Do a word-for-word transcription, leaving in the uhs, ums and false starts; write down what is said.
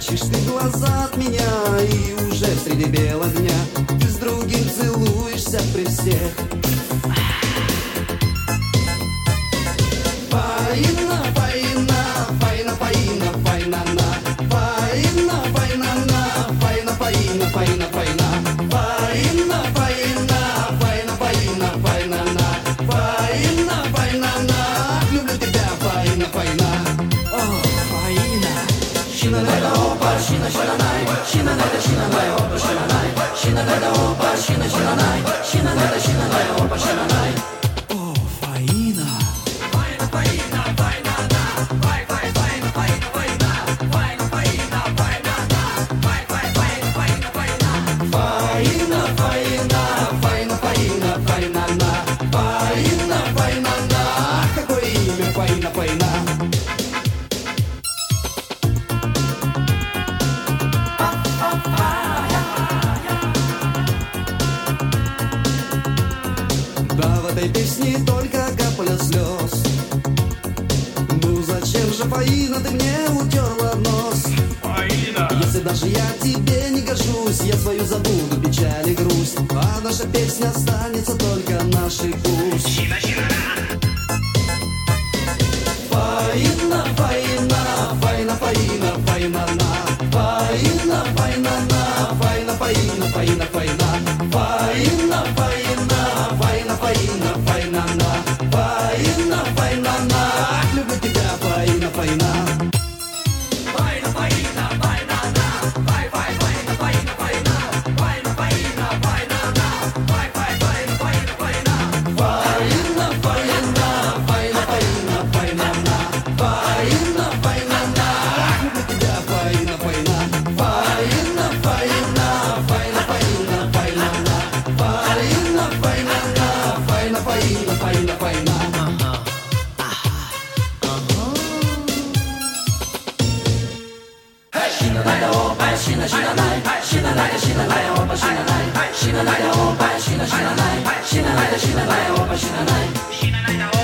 Прячешь ты глаза от меня, и уже среди бела дня ты с другим целуешься при всех. Фаина, фаина, фаина, фаина, фаина, на. Фаина, фаина, на. Фаина, фаина, фаина, фаина. Фаина, фаина, фаина, фаина, фаина, на. Фаина, фаина, на. Люблю тебя, фаина, фаина. О, фаина. Шина найда опа, шина шина най. Шина найда шина най опа, шина най. Шина найда опа, шина шина най. Шина найда шина най опа, шина най. О, фаина. Да, в этой песне только капля слез. Ну зачем же, Фаина, ты мне утерла нос? Фаина! Если даже я тебе не гожусь, я свою забуду печаль и грусть, а наша песня останется только нашей пусть. Фаина, фаина, фаина, фаина, фаина, на. Фаина, фаина, на. Фаина, фаина, фаина, фаина. Фаина, фаина, фаина, фаина, фаина, на. Фаина, фаина, на. Люблю тебя, фаина, фаина. Фаина, фаина, фаина, на. Фай, фай, фаина, фаина, фаина. Фаина, фаина, фаина, на. Фай, фай, фаина, фаина, фаина. Фаина, фаина, фаина, фаина, фаина, на. Фаина, фаина, на. Люблю тебя, фаина, фаина. Фаина, фаина, фаина, фаина, фаина, на. Фаина, фаина, на. Фаина, фаина, фаина, фаина. Шина найда опа, шина шина най. Шина найда шина най опа, шина най. Шина найда опа, шина шина най. Шина найда шина най опа, шина най. Шина найда